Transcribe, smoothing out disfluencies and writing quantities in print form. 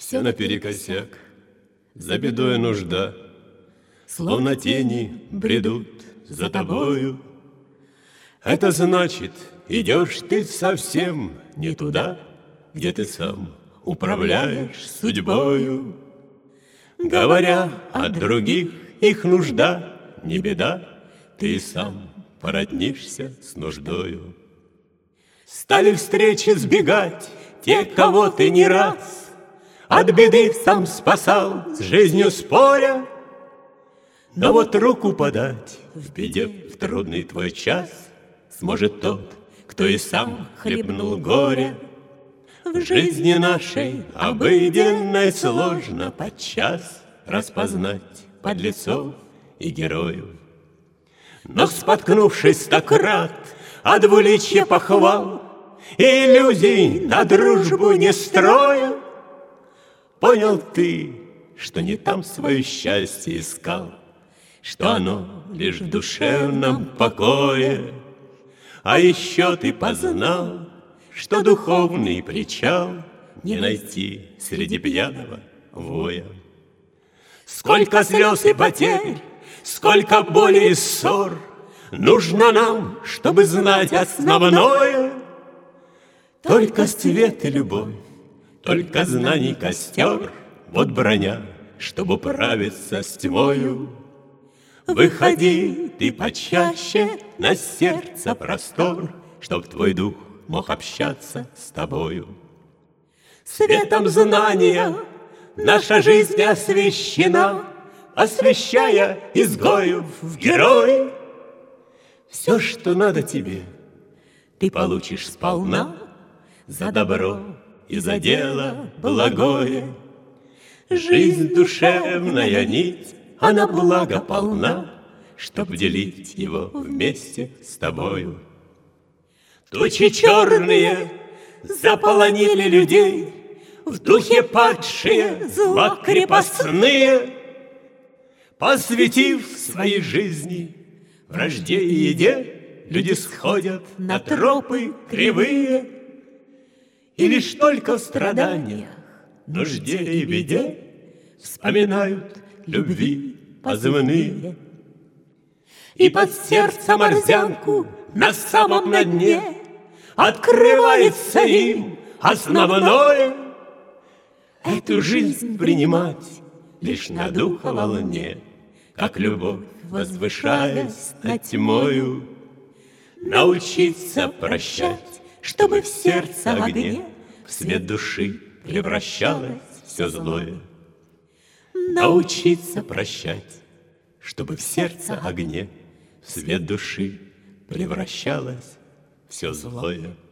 Все наперекосяк, за бедой нужда, словно тени бредут за тобою. Это значит, идешь ты совсем не туда, где ты сам управляешь судьбою. Говоря о других, их нужда не беда, ты сам породнишься с нуждою. Стали встречи сбегать те, кого ты не раз от беды сам спасал, с жизнью споря. Но вот руку подать в беде в трудный твой час сможет тот, кто и сам хлебнул горе. В жизни нашей обыденной сложно подчас распознать подлецов и героев. Но споткнувшись стократ о двуличье похвал и иллюзий на дружбу не строя, понял ты, что не там свое счастье искал, что оно лишь в душевном покое. А еще ты познал, что духовный причал не найти среди пьяного воя. Сколько слез и потерь, сколько боли и ссор нужно нам, чтобы знать основное. Только свет и любовь, только знаний костер, вот броня, чтобы управиться с тьмою. Выходи ты почаще на сердце простор, чтоб твой дух мог общаться с тобою. Светом знания наша жизнь освещена, освещая изгоев в герои. Все, что надо тебе, ты получишь сполна за добро и за дело благое. Жизнь душевная нить, она благо полна, чтоб делить его вместе с тобою. Тучи черные заполонили людей, в духе падшие зла крепостные, посвятив своей жизни вражде и еде, люди сходят на тропы кривые, и лишь только в страданиях, нужде и беде вспоминают любви позывные. И под сердцем орзянку на самом на дне открывается им основное — эту жизнь принимать лишь на духа волне, как любовь, возвышаясь над тьмою. Научиться прощать, чтобы в сердце огне в свет души превращалось все злое. Научиться прощать, чтобы в сердце огне в свет души превращалось все злое.